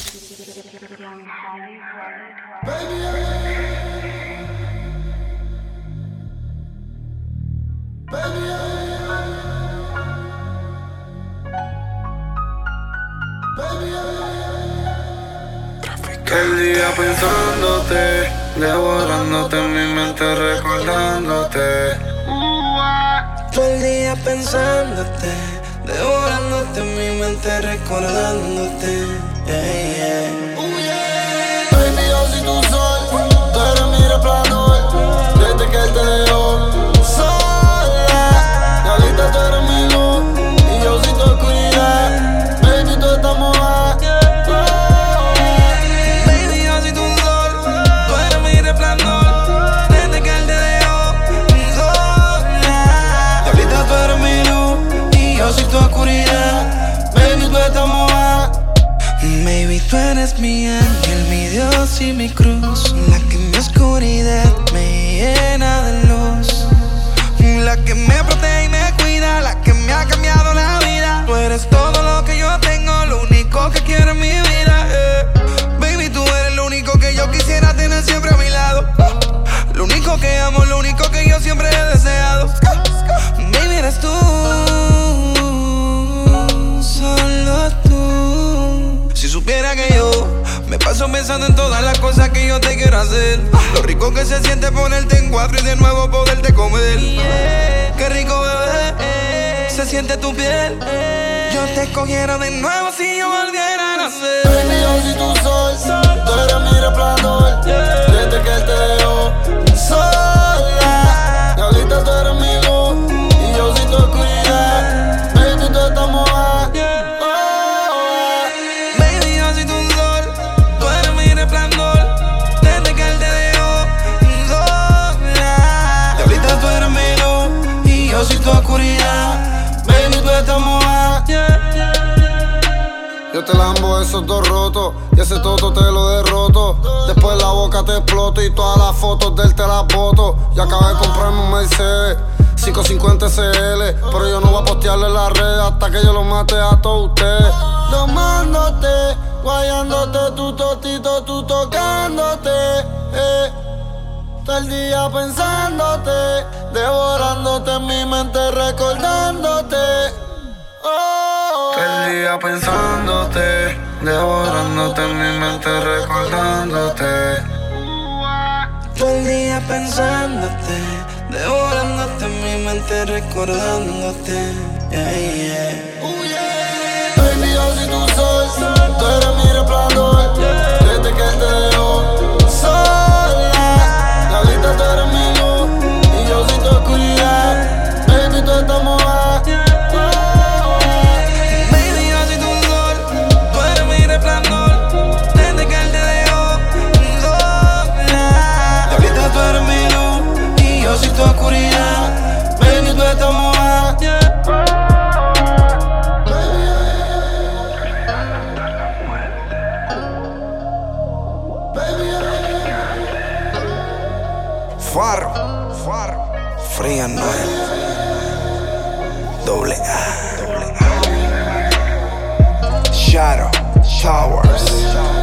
El día pensándote, devorándote en mi mente, recordándote. Todo el día pensándote, devorándote en mi mente, recordándote. Baby, yo soy tu sol, tú eres mi resplandor. Desde que él te dejó sola, y ahorita tú eres mi luz y yo soy tu oscuridad. Baby, tú estás mojada. Baby, yo soy tu sol, tú eres mi resplandor. Desde que él te dejó sola, y ahorita tú eres mi luz y yo soy tu oscuridad. Baby, tú estás mojada. Baby, tú eres mi ángel, mi Dios y mi cruz, la que en mi oscuridad me llena de luz, la que me protege y me cuida, la que me ha cambiado la vida. Tú eres todo lo que yo tengo, lo único que quiero en mi vida. Baby, tú eres lo único que yo quisiera tener siempre a mi lado, lo único que amo, lo único que yo siempre he deseado. Baby, eres tú, solo tú. Si supiera que yo me paso pensando en todas las cosas que yo te quiero hacer, lo rico que se siente ponerte en cuatro y de nuevo poderte comer. Qué rico, bebé, se siente tu piel. Yo te cogiera de nuevo si yo volviera a nacer. Baby, yo soy tu sol, tú eres mi resplandor. Desde que él te dejó sola, y ahorita tú eres mi luz y yo soy tu oscuridad. Baby, tú estás mojada. Baby, yo soy tu sol, tú eres mi resplandor. Desde que él te dejó sola, y ahorita tú eres mi luz y yo soy tu oscuridad. Baby, tú estás mojada. Yo te lambo esos dos rotos y ese toto te lo derroto. Después la boca te exploto y todas las fotos de él te las boto. Yo acabé de comprarme un Mercedes 550 SL, pero yo no voy a postearle en las redes hasta que yo los mate a todos ustedes. Tomándote, guayándote, tu totito, tú tocándote. Todo el día pensándote, devorándote en mi mente, recordándote. El día pensándote, devorándote en mi mente, recordándote. Todo el día pensándote, devorándote en mi mente, recordándote. Baby, yo soy tu sol, tú eres mi resplandor. Desde que él te dejó sola, y ahorita tú eres mi luz y yo soy tu oscuridad. Baby, tú estás mojada. Baby, yo soy tu sol, tú eres mi resplandor. Desde que él te dejó sola, y ahorita tú eres mi luz y yo soy tu oscuridad. Baby, tú estás mojada. Faro, Fría Noel, doble A, Shadow Towers.